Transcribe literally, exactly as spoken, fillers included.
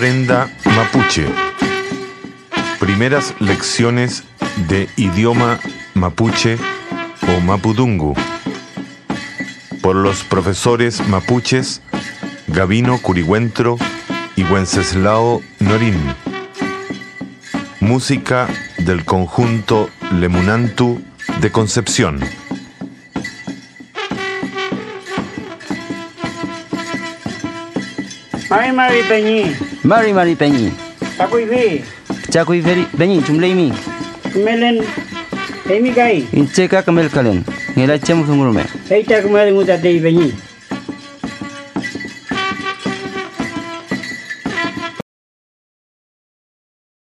Aprenda Mapuche. Primeras lecciones de idioma mapuche o mapudungu. Por los profesores mapuches Gabino Curigüentro y Wenceslao Norín. Música del conjunto Lemunantu de Concepción. Mari Mari Peñi. Mari Mari Peñi. Takui vi. Chakui veri Peñi chumleimi. Melen. Emi kai. Incheka kamel kalen. Ngela chemu sungurume. Eita kumari muda dei Peñi.